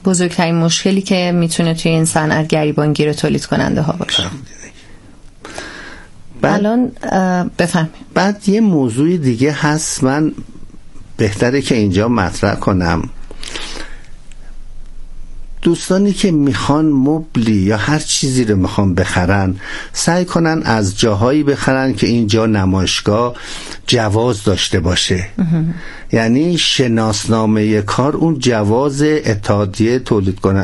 بزرگترین مشکلی که میتونه توی این صنعت گریبانگیر تولید کننده ها باشه. الان بفرمایید. بعد یه موضوع دیگه هست، من بهتره که اینجا مطرح کنم. دوستانی که میخوان مبلی یا هر چیزی رو میخوان بخرن، سعی کنن از جاهایی بخرن که اینجا نمایشگاه جواز داشته باشه. یعنی شناسنامه کار اون جواز اتحادیه تولید کنن،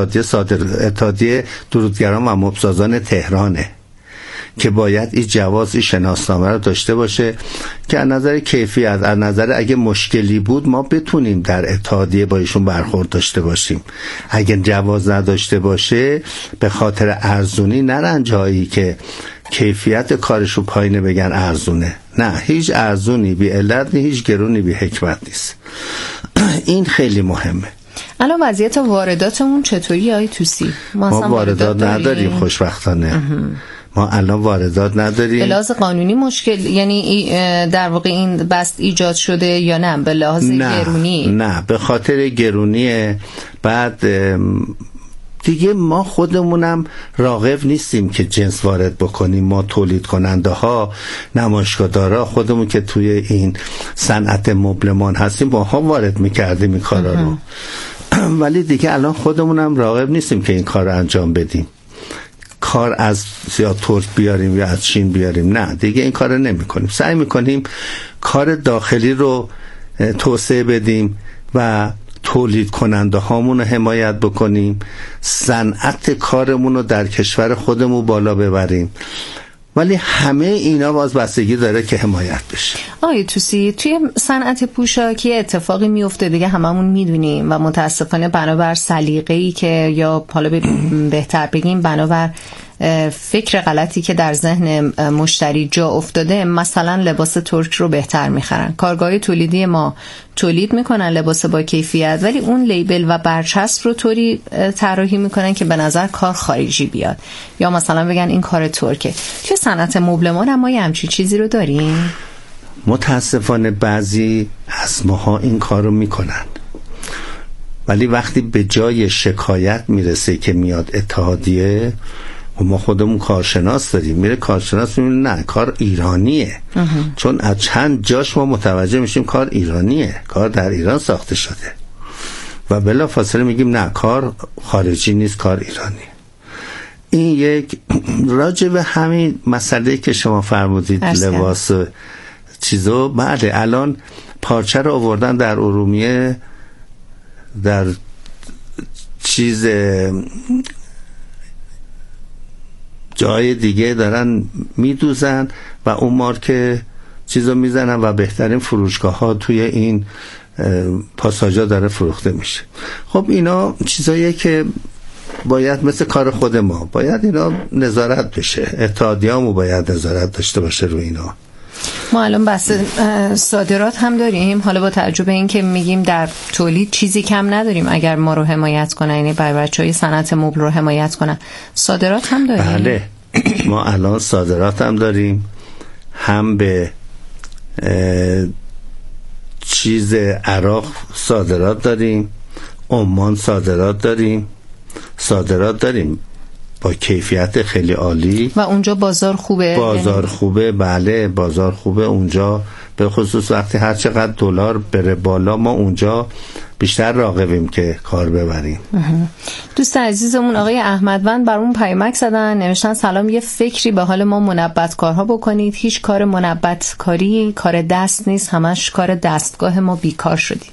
اتحادیه درودگران و مبسازان تهرانه که باید این جواز، این شناسنامه رو داشته باشه که از نظر کیفیت، از نظر اگه مشکلی بود ما بتونیم در اتحادیه با ایشون برخورد داشته باشیم. اگه جواز نداشته باشه به خاطر ارزونی نرن جایی که کیفیت کارشو پایینه بگن ارزونه. نه، هیچ ارزونی بی علت نیست، هیچ گرونی بی حکمت نیست. این خیلی مهمه. الان وضعیت وارداتمون چطوری آقای توسی؟ ما واردات نداریم خوشبختانه. ما الان واردات نداریم. به لحاظ قانونی مشکل، یعنی در واقع این بست ایجاد شده یا نه به لحاظ گرونی؟ نه، به خاطر گرونیه. بعد دیگه ما خودمونم راغب نیستیم که جنس وارد بکنیم. ما تولید کننده ها، نمایشگاهدارا، خودمون که توی این صنعت مبلمان هستیم باها وارد میکردیم این کارا رو. ولی دیگه الان خودمونم راغب نیستیم که این کار رو انجام بدیم. کار از یا ترک بیاریم یا از چین بیاریم، نه دیگه این کار رو نمی کنیم. سعی میکنیم کار داخلی رو توسعه بدیم و تولید کننده هامون رو حمایت بکنیم، صنعت کارمون رو در کشور خودمون بالا ببریم. ولی همه اینا باز بستگی داره که حمایت بشه. آقای توسی، توی صنعت پوشاکی اتفاقی میفته دیگه هممون میدونیم و متاسفانه بنابر سلیقه‌ای که، یا حالا بهتر بگیم بنابر فکر غلطی که در ذهن مشتری جا افتاده، مثلا لباس ترک رو بهتر میخرن. کارگاه تولیدی ما تولید میکنن لباس با کیفیت، ولی اون لیبل و برچسب رو طوری طراحی میکنن که به نظر کار خارجی بیاد، یا مثلا بگن این کار ترکه. توی صنعت مبلمان هم ما یه همچین چیزی رو داریم. متاسفانه بعضی از ماها این کار رو میکنن، ولی وقتی به جای شکایت میرسه که میاد اتحادیه و ما خودمون کارشناس داریم، میره کارشناس میگه نه کار ایرانیه. چون از چند جاش ما متوجه میشیم کار ایرانیه، کار در ایران ساخته شده، و بلا فاصله میگیم نه کار خارجی نیست، کار ایرانیه. این یک راجع به همین مسئله که شما فرمودید لباس چیزو، بله الان پارچه رو آوردن در ارومیه، در چیز جای دیگه دارن میدوزن و اون مارک چیزو میزنن و بهترین فروشگاه ها توی این پاساژا داره فروخته میشه. خب اینا چیزاییه که باید مثل کار خود ما باید اینا نظارت بشه، اتحادیه‌مون باید نظارت داشته باشه روی اینا. ما الان بحث صادرات هم داریم، حالا با توجه به این که میگیم در تولید چیزی کم نداریم، اگر ما رو حمایت کنن، یعنی بچه‌های صنعت مبل رو حمایت کنن، صادرات هم داریم. بله ما الان صادرات هم داریم، هم به چیز عراق صادرات داریم، عمان صادرات داریم با کیفیت خیلی عالی. و اونجا بازار خوبه؟ بازار خوبه، بله بازار خوبه اونجا، به خصوص وقتی هر چقدر دلار بره بالا ما اونجا بیشتر راغبیم که کار ببریم. دوست عزیزمون آقای احمدوند برامون پیامک زدن، نوشتن سلام، یه فکری به حال ما منبت کارها بکنید، هیچ کار منبت کاری کار دست نیست، همش کار دستگاه، ما بیکار شدیم.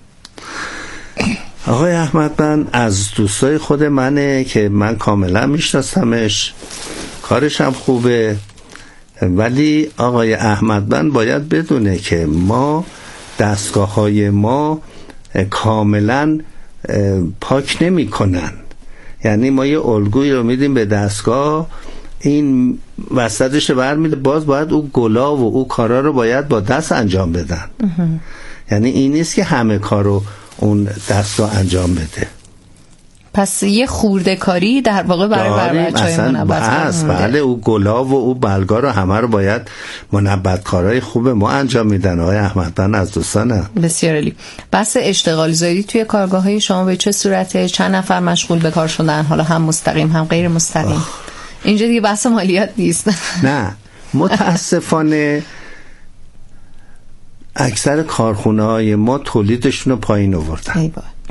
آقای احمدوند از دوستای خود منه که من کاملا میشناسمش، کارش هم خوبه، ولی آقای احمدوند باید بدونه که ما دستگاه های ما کاملا پاک نمی کنن. یعنی ما یه الگویی رو میدیم به دستگاه، این وسطش برمیده، باز باید او گلا و او کارا رو باید با دست انجام بدن. یعنی این نیست که همه کار رو اون دستگاه انجام بده. پس یه خورده کاری در واقع برای بچه‌های منبت بله، او گلاب و او بلگا رو همه رو باید منبتکارای خوب ما انجام میدن. آقای احمدبن از دوستانم. بسیار عالی. بحث اشتغال زایی توی کارگاه‌های شما به چه صورته؟ چند نفر مشغول به کار شدن، حالا هم مستقیم هم غیر مستقیم؟ اینجا دیگه بحث مالیات نیست. نه، متاسفانه اکثر کارخونه‌های ما تولیدشون رو پایین آوردن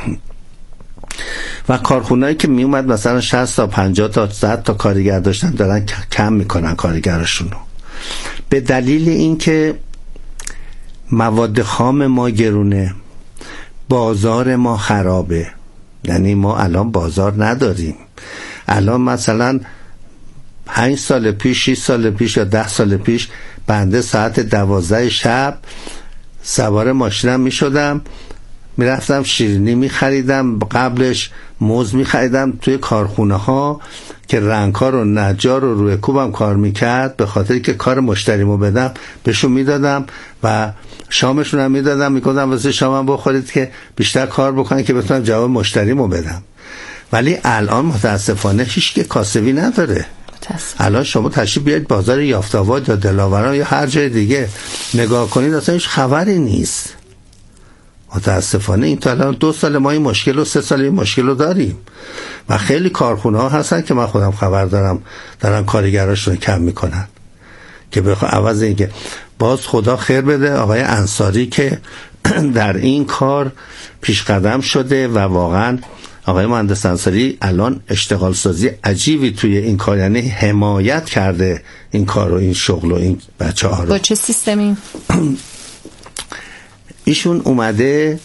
و کارخونه‌ای که می اومد مثلا 60 تا 50 تا 100 تا کارگر داشتن دارن کم میکنن کارگرشون رو، به دلیل اینکه مواد خام ما گرونه، بازار ما خرابه. یعنی ما الان بازار نداریم. الان مثلا 5 سال پیش، 6 سال پیش یا 10 سال پیش بنده ساعت 12 شب سوار ماشینم می شدم، می رفتم شیرینی می خریدم، قبلش موز می خریدم توی کارخونه ها که رنگکار و نجار و روی کوبم کار می کرد، به خاطری که کار مشتریمو بدم بهشون می دادم و شامشون هم می دادم، می گفتم واسه شامم بخورید که بیشتر کار بکنن که بتونم جواب مشتریمو بدم. ولی الان متاسفانه هیچ که کاسبی نداره. الان شما تشریف بیاید بازار یافت‌آباد یا دلاوران یا هر جای دیگه نگاه کنید، اصلا هیچ خبری نیست. متاسفانه این تا الان 2 سال ما این مشکل و 3 سال این مشکل رو داریم و خیلی کارخونه ها هستن که من خودم خبر دارن کارگراشون کم میکنن که بخواه عوض اینکه باز خدا خیر بده آقای انصاری که در این کار پیش قدم شده و واقعا آقای مهندس انصاری الان اشتغال سازی عجیبی توی این کار، یعنی حمایت کرده این کار و این شغل و این بچه ها رو. با چه سیستمی؟ ایشون اومده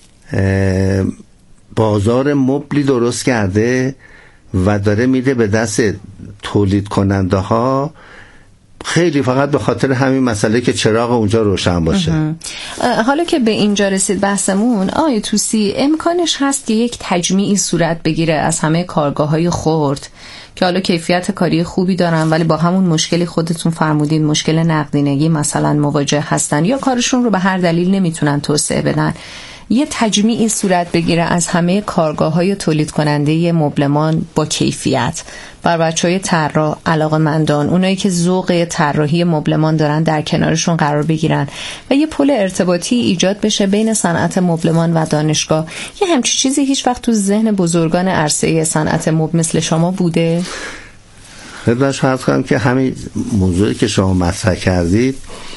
بازار مبلی درست کرده و داره میده به دست تولید کننده ها، خیلی فقط به خاطر همین مسئله که چراغ اونجا روشن باشه. حالا که به اینجا رسید بحثمون، آقای طوسی امکانش هست که یک تجمیعی صورت بگیره از همه کارگاه‌های خرد که حالا کیفیت کاری خوبی دارن ولی با همون مشکلی خودتون فرمودین، مشکل نقدینگی مثلا مواجه هستن یا کارشون رو به هر دلیل نمیتونن توسعه بدن، یه تجمیعی صورت بگیره از همه کارگاه‌های تولید کننده مبلمان با کیفیت بر بچه‌های طراح، علاقه‌مندان، اونایی که ذوق طراحی مبلمان دارن در کنارشون قرار بگیرن و یه پل ارتباطی ایجاد بشه بین صنعت مبلمان و دانشگاه. یه همچین چیزی هیچ وقت تو ذهن بزرگان عرصه صنعت مبل مثل شما بوده؟ خدمتش عرض کنم که همین موضوعی که شما مطرح کردید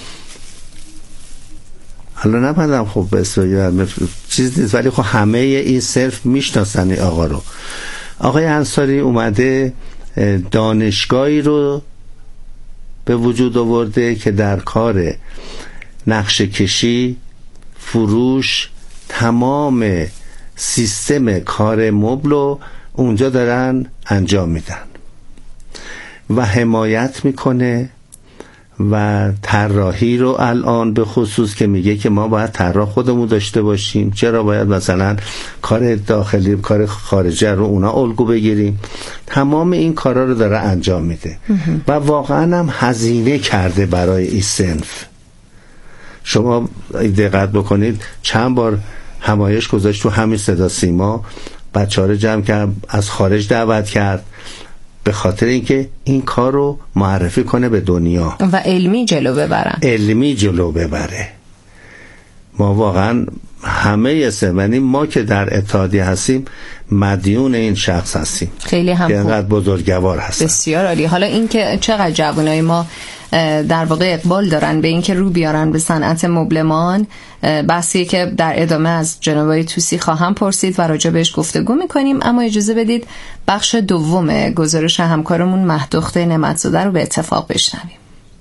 حالا نمیدونم خب به اصطلاح چیز نیست، ولی خب همه این صرف میشناسن این آقا رو. آقای انصاری اومده دانشگاهی رو به وجود آورده که در کار نقشه کشی، فروش، تمام سیستم کار مبل رو اونجا دارن انجام میدن و حمایت میکنه و طراحی رو الان به خصوص که میگه که ما باید طراح خودمون داشته باشیم، چرا باید مثلا کار داخلی کار خارجی رو اونا الگو بگیریم. تمام این کارا رو داره انجام میده و واقعا هم هزینه کرده برای این صنف. شما دقت بکنید چند بار همایش گذاشت تو همین صدا سیما، بچه‌ها رو جمع کرد، از خارج دعوت کرد به خاطر اینکه این کار رو معرفی کنه به دنیا و علمی جلو ببره. ما واقعا همه سمنی ما که در اتحادیه هستیم مدیون این شخص هستیم، خیلی هم که اینقدر بزرگوار هستن. بسیار عالی. حالا این که چقدر جوانای ما در واقع اقبال دارن به این که رو بیارن به صنعت مبلمان، بحثی که در ادامه از جناب آقای طوسی خواهم پرسید و راجع بهش گفتگو میکنیم، اما اجازه بدید بخش دوم گزارش همکارمون مهدخت نعمتزاده رو به اتفاق بشنویم.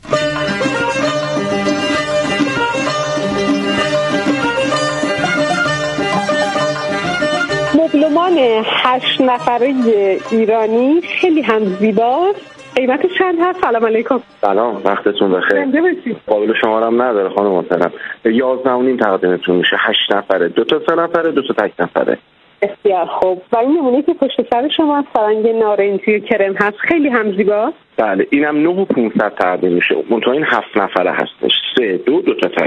مبلمان 8 نفره ایرانی خیلی هم زیباست. قیمتش چند هست؟ سلام علیکم. سلام، وقتتون بخیر. قابل شمارم نداره خانم محترم. 11.5 تقدیمتون میشه. 8 نفره، 2 تا 3 نفره، 2 تا تک نفره. بسیار خوب. و این نمونه که پشت سر شما فرنگ نارنجی کرم هست خیلی هم زیباست. بله، اینم 9,500 تقدیم میشه. منتها این 7 نفره هستش. 3 2 2 تا تک.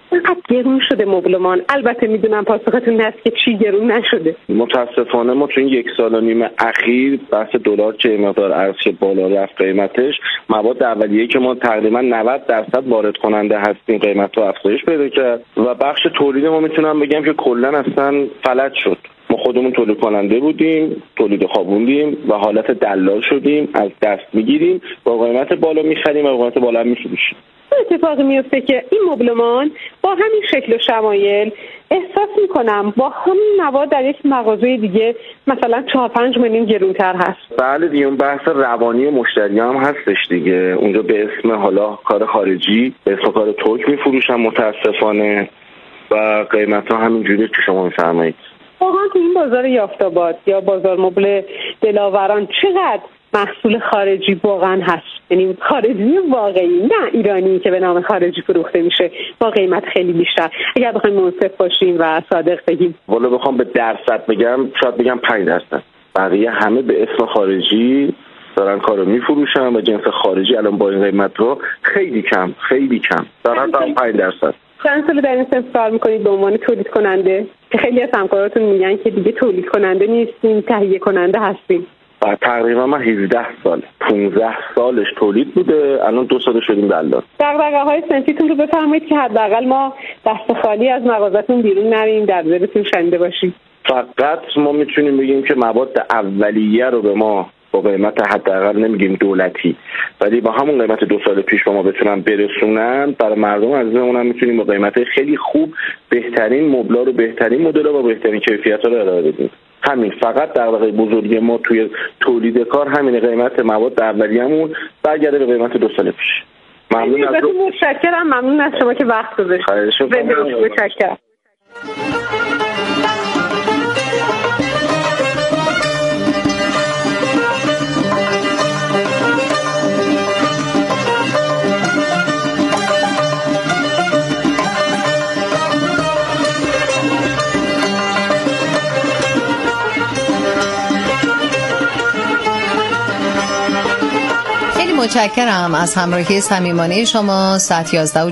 اینقدر گرون شده مبلمان. البته میدونم پاسختون هست که چی گرون نشده. متاسفانه ما تو این 1.5 سال اخیر بحث دلار که مقدار ارز بالا رفت قیمتش، مواد اولیه‌ای که ما تقریبا 90% وارد کننده هستیم قیمت‌ها افزایش پیدا کرد و بخش تولید ما میتونم بگم که کلا اصلا فلج شد. ما خودمون تولید کننده بودیم، تولید خوابوندیم و حالت دلال شدیم، از دست میگیریم، با قیمت بالا میخریم و با قیمت بالا میفروشیم. اتفاقی میفته که این مبلمان با همین شکل و شمایل احساس میکنم با همین مواد در یک مغازه دیگه مثلا 4-5 میلیون گرونتر هست. بله دیگه، اون بحث روانی مشتری هم هستش دیگه. اونجا به اسم حالا کار خارجی، به اسم کار ترک میفروشن متاسفانه و قیمت ها همینجوری که شما میفرمایید. واقعا تو این بازار یافت‌آباد یا بازار مبل دلاوران چقدر محصول خارجی واقعا هست؟ یعنی خارجی واقعی، نه ایرانی که به نام خارجی فروخته میشه با قیمت خیلی بیشتر. اگر بخوایم منصف باشیم و صادق بگیم، والا بخوام به درصد بگم شاید بگم 5%. بقیه همه به اسم خارجی دارن کارو میفروشن و جنس خارجی الان با این قیمت رو خیلی کم دارن تا 5%. چند سال در این صنف کار میکنید به عنوان تولید کننده که خیلی از همکاراتون میگن که دیگه تولید کننده نیستیم، تهیه کننده هستیم؟ تقریبا من 17 سال 15 سالش تولید بوده، الان 2 سال شدیم دلال. دغدغه‌های صنفیتون رو بفرمایید که حداقل ما دست خالی از مغازتون بیرون نریم، در دلتون شنیده باشیم. فقط ما میتونیم بگیم که مواد اولیه رو به ما با قیمت حداقل نمیگیم دولتی، ولی با همون قیمت 2 سال پیش با ما بتونن برسونن، برای مردم عزیزمون هم میتونیم با قیمت خیلی خوب بهترین مبلا رو، بهترین مدل رو با بهترین کیفیت رو ارائه بدیم. همین فقط دغدغه بزرگی ما توی تولید کار همین، قیمت مواد اولیه‌مون برگرده به قیمت 2 سال پیش. ممنون از شما که وقت گذاشتید. متشکرم. متشکرم از همراهی صمیمانه شما. ساعت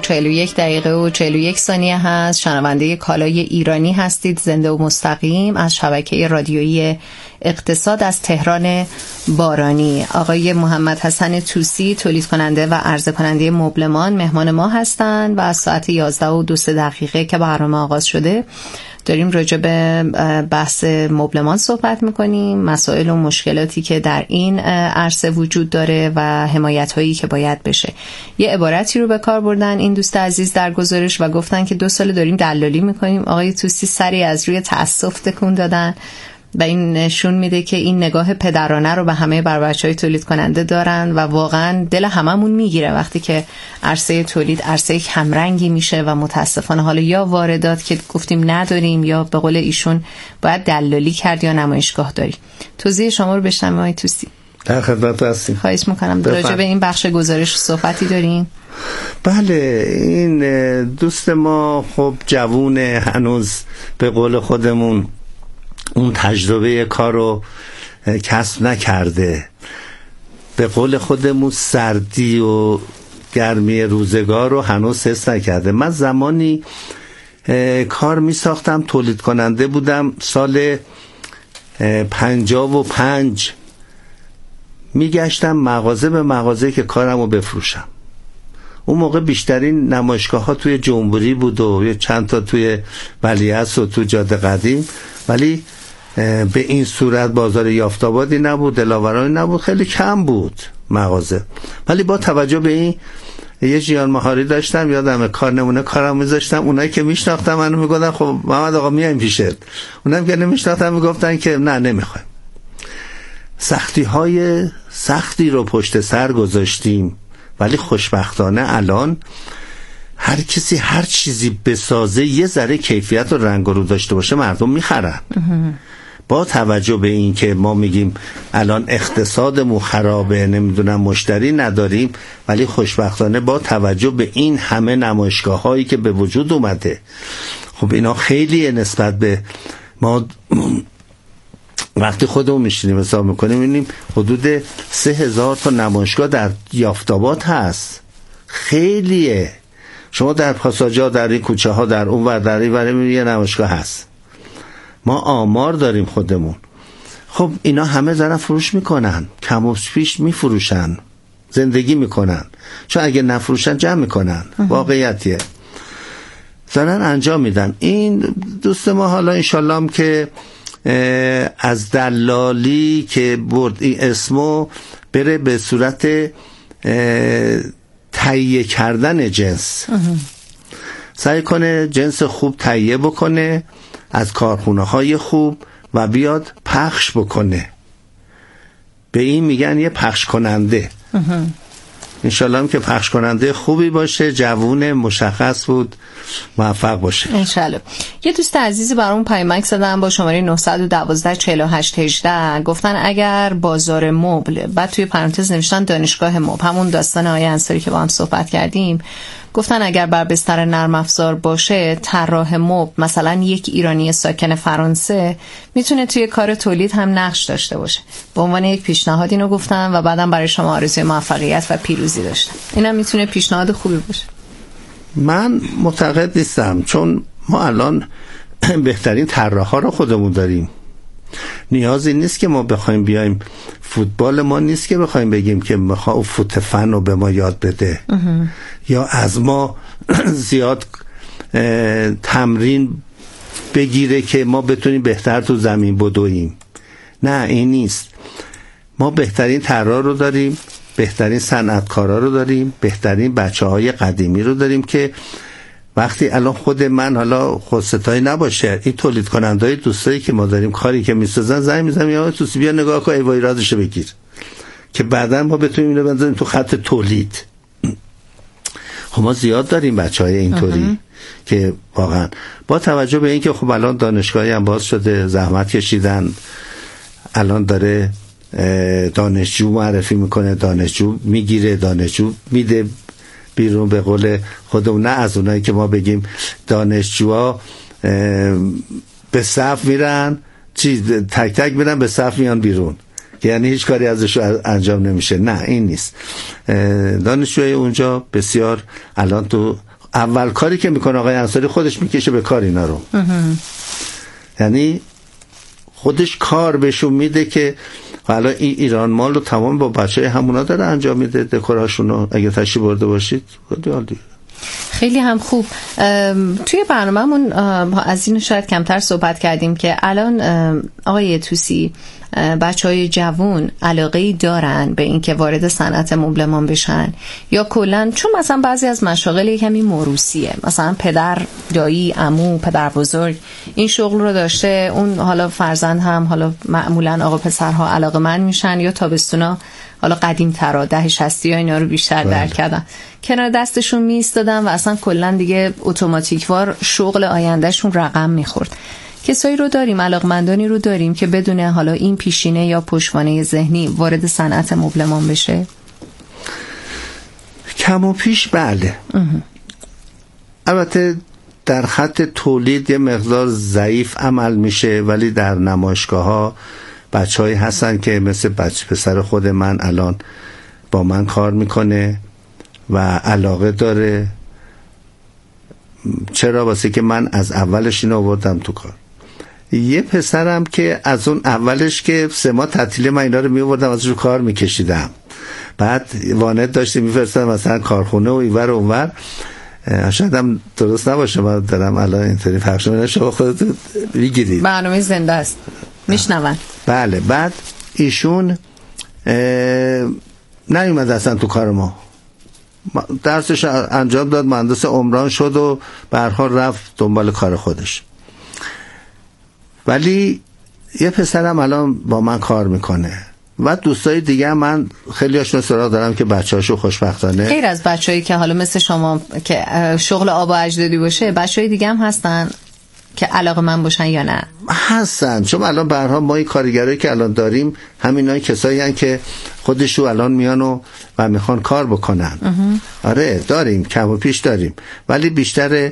11:41 هست. شنونده کالای ایرانی هستید، زنده و مستقیم از شبکه رادیویی اقتصاد از تهران بارانی. آقای محمد حسن توسی، تولید کننده و عرضه کننده مبلمان، مهمان ما هستند و از ساعت 11:02 که برنامه آغاز شده داریم راجع به بحث مبلمان صحبت میکنیم، مسائل و مشکلاتی که در این عرصه وجود داره و حمایت هایی که باید بشه. یه عبارتی رو به کار بردن این دوست عزیز در گزارش و گفتن که 2 سال داریم دلالی میکنیم. آقای توسی سری از روی تأسف تکون دادن و این نشون میده که این نگاه پدرانه رو به همه بچه‌های تولید کننده دارن و واقعا دل هممون میگیره وقتی که عرصه تولید عرصه کمرنگی میشه و متاسفانه حالا یا واردات که گفتیم نداریم یا به قول ایشون باید دلالی کرد یا نمایشگاه داریم. توضیح شما رو بشنویم آقای توسی. در خدمت هستیم. خواهش میکنم. راجع به این بخش گزارش صحبتی داریم؟ بله، این دوست ما خب جوونه، هنوز به قول خودمون اون تجربه کار رو کسب نکرده، به قول خودمون سردی و گرمی روزگار رو هنوز حس نکرده. من زمانی کار می ساختم، تولید کننده بودم، سال 55 می گشتم مغازه به مغازه که کارم رو بفروشم. اون موقع بیشترین نمایشگاه ها توی جمهوری بود و چند تا توی ولیعصر و تو جاده قدیم، ولی به این صورت بازار یافت‌آبادی نبود، دلاورانی نبود، خیلی کم بود مغازه. ولی با توجه به این یه جیان مهاری داشتم، یادمه کار نمونه کارم میذاشتم، اونایی که میشناختن منو میگفتن خب محمد آقا میایم پیشت، اونایی که نمیشناختن میگفتن که نه نمیخوایم. سختی رو پشت سر گذاشتیم، ولی خوشبختانه الان هر کسی هر چیزی بسازه یه ذره کیفیت و رنگ و رو داشته باشه مردم میخرن. با توجه به این که ما میگیم الان اقتصادمون خرابه، نمیدونم مشتری نداریم، ولی خوشبختانه با توجه به این همه نمایشگاه هایی که به وجود اومده، خب اینا خیلی نسبت به ما وقتی خودمون میشینیم حساب میکنیم میبینیم حدود 3000 تا نمایشگاه در یافت‌آباد هست. خیلیه. شما در پاساژها، در این کوچه ها، در اون ور، در این ور یه نمایشگاه هست. ما آمار داریم خودمون. خب اینا همه دارن فروش میکنن، کم و پیش میفروشن، زندگی میکنن، چون اگه نفروشن جمع میکنن. واقعیتیه، دارن انجام میدن. این دوست ما حالا انشالله هم که از دلالی که برد این اسمو بره به صورت تهیه کردن جنس، سعی کنه جنس خوب تهیه بکنه از کارخونه های خوب و بیاد پخش بکنه. به این میگن یه پخش کننده. انشالله هم که پخش کننده خوبی باشه، جوون مشخص بود، موفق باشه انشالله. یه دوست عزیزی برامون پیامک زدن با شماره 912 48 18، گفتن اگر بازار مبل، بعد توی پرانتز نوشتن دانشگاه مبل، همون داستان آقای انصاری که با هم صحبت کردیم، گفتن اگر بر بستر نرم افزار باشه، طراح مبل مثلا یک ایرانی ساکن فرانسه میتونه توی کار تولید هم نقش داشته باشه. به عنوان یک پیشنهاد اینو گفتن و بعدم برای شما آرزوی موفقیت و پیروزی داشتن. اینم میتونه پیشنهاد خوبی باشه. من معتقد نیستم، چون ما الان بهترین طراحا رو خودمون داریم. نیازی نیست که ما بخوایم بیایم، فوتبال ما نیست که بخوایم بگیم که میخوام فوت فن رو به ما یاد بده یا از ما زیاد تمرین بگیره که ما بتونیم بهتر تو زمین بدویم. نه، این نیست. ما بهترین طراح رو داریم، بهترین صنعتکارا رو داریم، بهترین بچه‌های قدیمی رو داریم که وقتی الان خود من، حالا خودستایی نباشه، این تولید کنندهای دوستایی که ما داریم کاری که میسازن، زنگ میزنم یا توسی بیا نگاه کن ایوای رازشو بگیر که بعدا ما بتونیم اینو بنذاریم تو خط تولید. خب ما زیاد داریم بچهای اینطوری که واقعا با توجه به اینکه خب الان دانشگاهی هم باز شده، زحمت کشیدن، الان داره دانشجو معرفی میکنه، دانشجو میگیره، دانشجو میده بیرون. به قول خودمون، نه از اونایی که ما بگیم دانشجوها به صف میرن، تک تک میرن به صف میان بیرون، یعنی هیچ کاری ازش انجام نمیشه. نه، این نیست. دانشجوی اونجا بسیار الان تو اول کاری که میکنه آقای انصاری خودش میکشه به کار اینا رو، یعنی خودش کار بهشون میده که حالا این ایران مال رو تمام با بچه همونا داره انجام میده، دکوراشون رو اگه تشریف برده باشید. خیلی هم خوب. توی برنامه‌مون از این شاید کمتر صحبت کردیم که الان آقای توسی بچهای جوون علاقه‌ای دارن به اینکه وارد صنعت مبلمان بشن، یا کلاً چون مثلا بعضی از مشاغل کمی موروثیه، مثلا پدر، دایی، عمو، پدر بزرگ این شغل رو داشته، اون حالا فرزند هم، حالا معمولاً آقا پسرها علاقه‌مند میشن، یا تابستونا حالا قدیم ترا 60 یا اینا رو بیشتر درک کردن، کنار دستشون میایستادن و اصلا کلاً دیگه اتوماتیکوار شغل آیندهشون رقم میخورد. کسایی رو داریم، علاقمندانی رو داریم که بدون حالا این پیشینه یا پشتوانه ذهنی وارد صنعت مبلمان بشه. کم و پیش بله. البته در خط تولید یه مقدار ضعیف عمل میشه، ولی در نمایشگاه ها بچه‌هایی هستن که مثل بچه پسر خود من الان با من کار میکنه و علاقه داره. چرا؟ واسه که من از اولش اینو آوردم تو کار. یه پسرم که از اون اولش که 3 ماه تعطیلی من اینا رو می‌آوردم ازش رو کار می‌کشیدم، بعد وانت داشتیم می‌فرستادم مثلا کارخونه و اینور و اونور. شاید هم درست نباشه من دارم الان اینطوری پخش می‌کنم، شما خودتون بگیرید، برنامه زنده است میشنون. بله. بعد ایشون نیومد اصلا تو کار ما، درسش انجام داد، مهندس عمران شد و به هر حال رفت دنبال کار خودش. ولی یه پسرم الان با من کار میکنه و دوستای دیگه من خیلی هاشون سراغ دارم که بچه‌هاشو خوشبختانه، غیر از بچه‌ای که حالا مثل شما که شغل آبا اجدادی باشه، بچه‌ای دیگه هم هستن که علاقه من باشن یا نه؟ هستن، چون الان به هر حال ما این کارگرایی که الان داریم همینای کسایی هستن که خودشو الان میان و میخوان کار بکنن. آره داریم، کم و پیش داریم، ولی بیشتر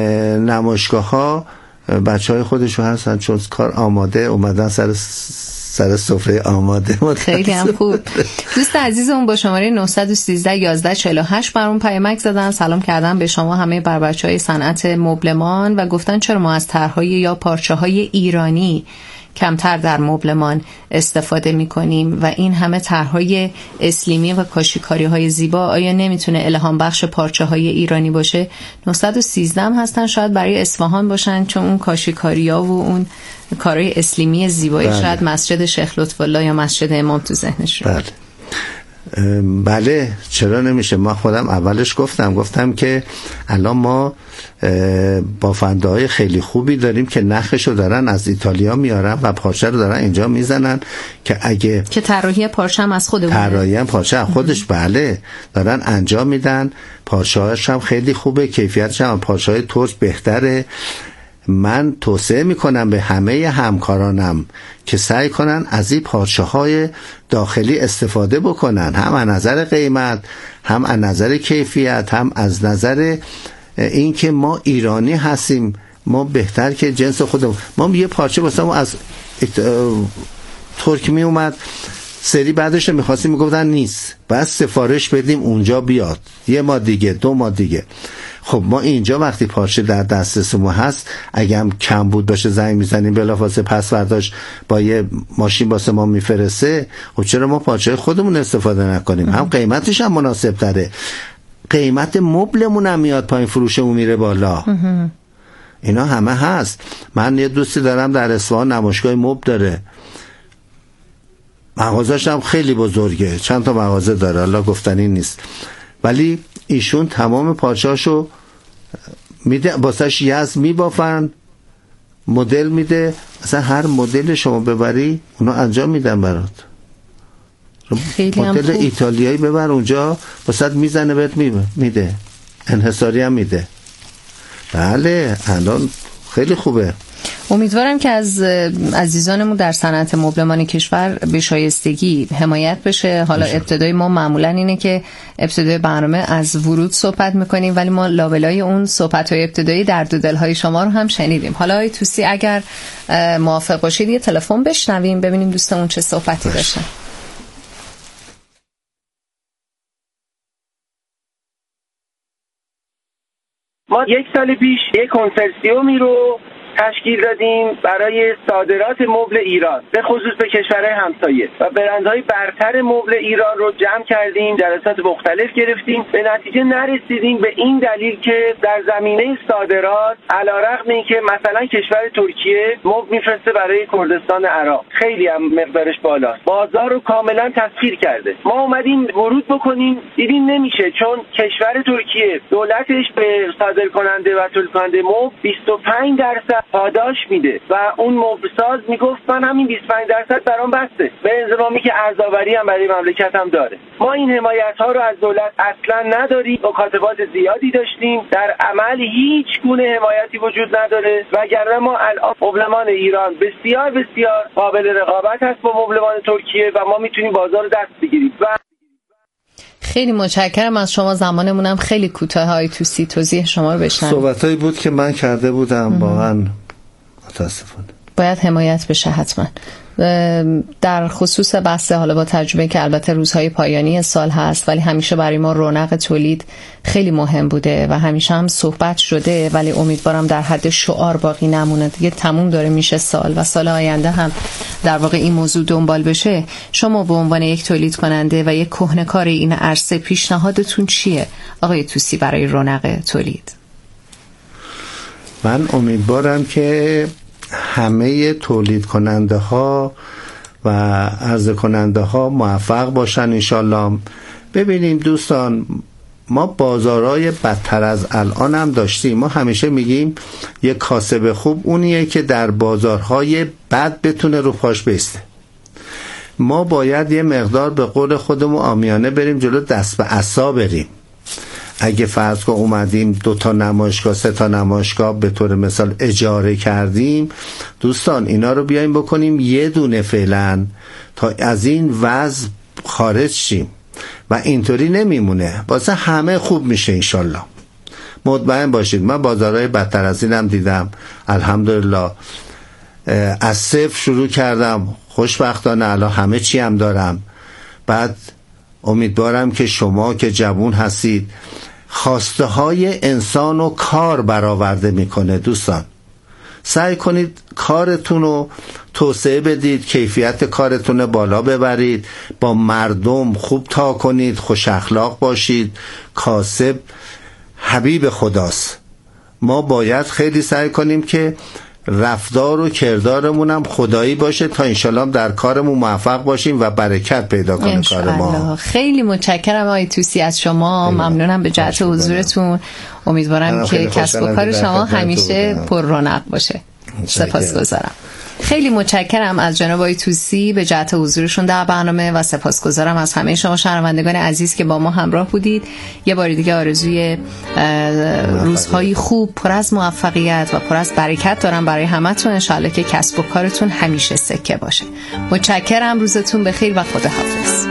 نمایشگاه ها بچهای خودشو هستن چون کار آماده اومدن سر سر سفره آماده. خیلی هم خوب. دوست عزیزمون با شماره 913 11 48 برام پیامک زدن، سلام کردن به شما همه بر بچهای صنعت مبلمان و گفتن چرا ما از طرح‌های یا پارچه‌های ایرانی کمتر در مبلمان استفاده می‌کنیم و این همه طرح‌های اسلیمی و کاشی‌کاری‌های زیبا آیا نمیتونه الهام بخش پارچه‌های ایرانی باشه؟ 913 هم هستن، شاید برای اصفهان باشن چون اون کاشی‌کاری‌ها و اون کارهای اسلیمی زیبایی شاید مسجد شیخ لطف‌الله یا مسجد امام تو ذهنش. بله چرا نمیشه. ما خودم اولش گفتم که الان ما بافنده های خیلی خوبی داریم که نخشو دارن از ایتالیا میارن و پارچه رو دارن اینجا میزنن که اگه که طراحی پارچه هم از خودمونه، طراحی هم پارچه هم خودش بله دارن انجام میدن. پارچه هاش هم خیلی خوبه، کیفیتش هم پارچه های ترک بهتره. من توصیه میکنم به همه همکارانم که سعی کنن از این پارچه های داخلی استفاده بکنن، هم از نظر قیمت، هم از نظر کیفیت، هم از نظر این که ما ایرانی هستیم. ما بهتر که جنس خودمون. ما یه پارچه واسه ما از ترک می اومد، سری بعدش رو میخواستیم میگفتن نیست، بعد سفارش بدیم اونجا بیاد، یه ماه دیگه 2 ماه دیگه. خب ما اینجا وقتی پارچه در دسترسمون هست، اگه هم کم بود باشه زنگ میزنیم بلافاصله پس فرداش با یه ماشین واسه ما میفرسته. خب چرا ما پارچه خودمون استفاده نکنیم؟ هم قیمتش هم مناسب تره، قیمت مبلمون هم میاد پایین، فروشمون میره بالا. اینا همه هست. من یه دوستی دارم در اصفهان نمایشگاه مبل داره، مغازش هم خیلی بزرگه، چند تا مغازه داره، الله گفتنی نیست، ولی ایشون تمام پارچه‌اشو میده واسش یزد میبافن، مدل میده، مثلا هر مدل شما ببری اونا انجام میدن برات. مدل ایتالیایی ببر اونجا واسات میزنه بهت میده، انحصاری هم میده. بله الان خیلی خوبه. امیدوارم که از عزیزانمون در صنعت مبلمان کشور به شایستگی حمایت بشه. حالا ابتدای ما معمولا اینه که ابتدای برنامه از ورود صحبت میکنیم، ولی ما لابلای اون صحبت‌های ابتدایی درد و دل‌های شما رو هم شنیدیم. حالا آقای توسی اگر موافق باشید یه تلفن بشنویم ببینیم دوستمون چه صحبتی داشتن. ما 1 سال پیش یک کنسرسیومی رو تشکیل دادیم برای صادرات مبل ایران به خصوص به کشورهای همسایه و برندهای برتر مبل ایران رو جمع کردیم، جلسات مختلف گرفتیم، به نتیجه نرسیدیم به این دلیل که در زمینه صادرات علیرغم اینکه مثلا کشور ترکیه مبل میفرسته برای کردستان عراق، خیلی هم مقدارش بالاست، بازار رو کاملا تسخیر کرده. ما اومدیم ورود بکنیم، دیدیم نمیشه، چون کشور ترکیه دولتش به صادرکننده و تولید کننده مبل 25% پاداش میده و اون مبلساز میگفت من همین 25% برام بسته، به انضمامی که ارزآوری هم برای مملکت هم داره. ما این حمایت ها رو از دولت اصلا نداریم، مکاتبات زیادی داشتیم، در عمل هیچ گونه حمایتی وجود نداره، وگرنه ما الان مبلمان ایران بسیار بسیار قابل رقابت هست با مبلمان ترکیه و ما میتونیم بازار رو دست بگیریم. و خیلی متشکرم از شما، زمانمونم خیلی کوتاه. های توسی توضیح شما رو بشنویم. صحبتایی بود که من کرده بودم، واقعا متاسفانه باید حمایت بشه حتما. در خصوص بحث، حالا با تجربه که البته روزهای پایانی سال هست، ولی همیشه برای ما رونق تولید خیلی مهم بوده و همیشه هم صحبت شده، ولی امیدوارم در حد شعار باقی نمونه. دیگه تموم داره میشه سال و سال آینده هم در واقع این موضوع دنبال بشه. شما به عنوان یک تولید کننده و یک کهنه‌کار این عرصه پیشنهادتون چیه آقای توسی برای رونق تولید؟ من امیدوارم که همه تولید کننده ها و عرضه کننده ها موفق باشن انشالله. ببینیم دوستان، ما بازارهای بدتر از الان هم داشتیم. ما همیشه میگیم یک کاسب خوب اونیه که در بازارهای بد بتونه رو پاش بیسته. ما باید یه مقدار به قول خودمون عامیانه بریم جلو، دست به عصا بریم. اگه فرض کن اومدیم 2 تا نمایشگاه 3 تا نمایشگاه به طور مثال اجاره کردیم، دوستان اینا رو بیایم بکنیم یه دونه فعلا تا از این وضع خارج شیم و اینطوری نمیمونه، واسه همه خوب میشه انشالله. مطمئن باشید من بازارهای بدتر از اینم دیدم الحمدلله. از صفر شروع کردم، خوشبختانه الان همه چی هم دارم. بعد امیدوارم که شما که جوان هستید، خواسته های انسان رو کار برآورده میکنه. دوستان سعی کنید کارتون رو توسعه بدید، کیفیت کارتون رو بالا ببرید، با مردم خوب تا کنید، خوش اخلاق باشید. کاسب حبیب خداست. ما باید خیلی سعی کنیم که رفتار و کردارمون هم خدایی باشه تا انشالله در کارمون موفق باشیم و برکت پیدا کنه کار ما. خیلی متشکرم آقای طوسی از شما. ممنونم به جهت حضورتون. امیدوارم که کسب و کار شما همیشه پر رونق باشه. سپاسگزارم. خیلی متشکرم از جناب آقای طوسی به جهت حضورشون در برنامه و سپاسگزارم از همه شما شنوندگان عزیز که با ما همراه بودید. یه بار دیگه آرزوی روزهای خوب پر از موفقیت و پر از برکت دارم برای همتون. انشالله که کسب و کارتون همیشه سکه باشه. متشکرم. روزتون بخیر و خداحافظ.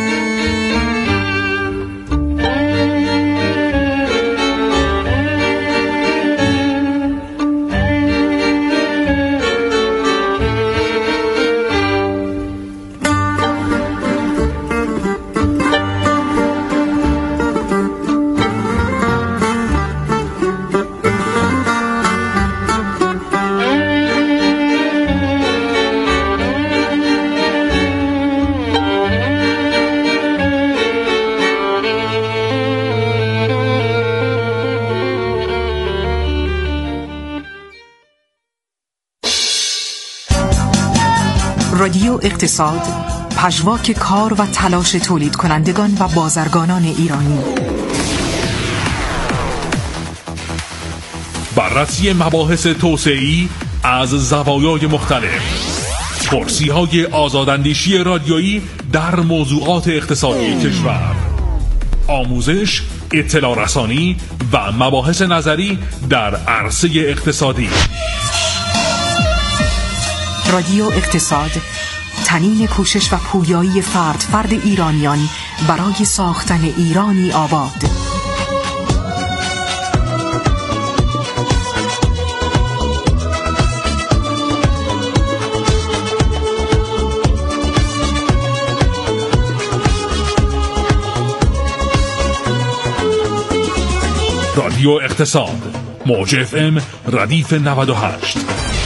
رادیو اقتصاد، پژواک کار و تلاش تولید کنندگان و بازرگانان ایرانی. بررسی مباحث توسعه‌ای از زوایای مختلف. پرسی‌های آزاداندیشی رادیویی در موضوعات اقتصادی کشور. آموزش، اطلاع رسانی و مباحث نظری در عرصه اقتصادی. رادیو اقتصاد، تنین کوشش و پویایی فرد ایرانیان برای ساختن ایرانی آباد. رادیو اقتصاد، موج FM ردیف 98.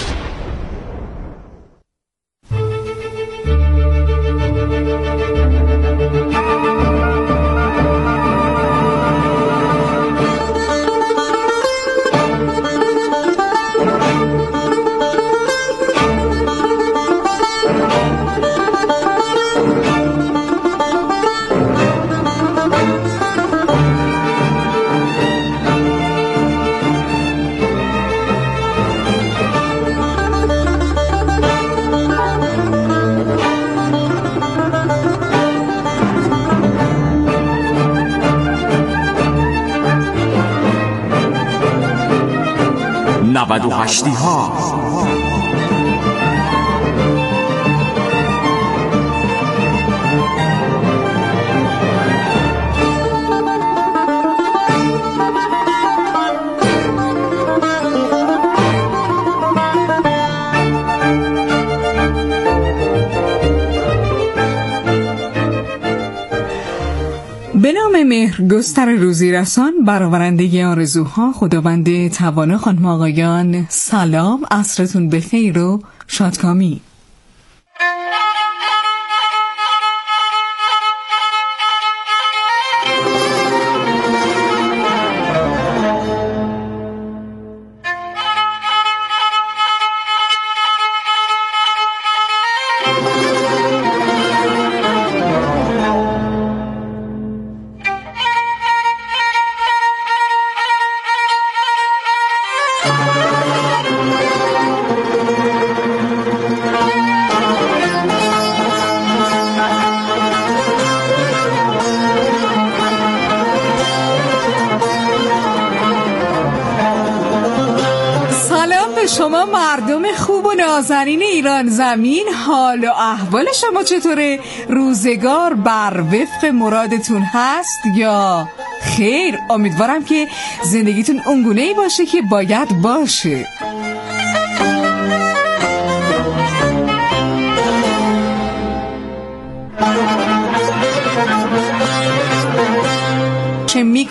به نام مهرگستر روزیرسان، برآورنده آرزوها، خداوند توانا، خانم آقایان، سلام، عصرتون بخیر و شادکامی. شما مردم خوب و نازنین ایران زمین، حال و احوال شما چطوره؟ روزگار بر وفق مرادتون هست یا خیر؟ امیدوارم که زندگیتون اونگونه‌ای باشه که باید باشه.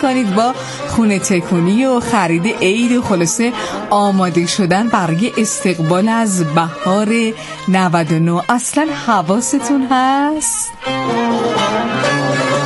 میکنید با خونه تکونی و خرید عید و خلاصه آماده شدن برای استقبال از بهار 99. اصلا حواستون هست؟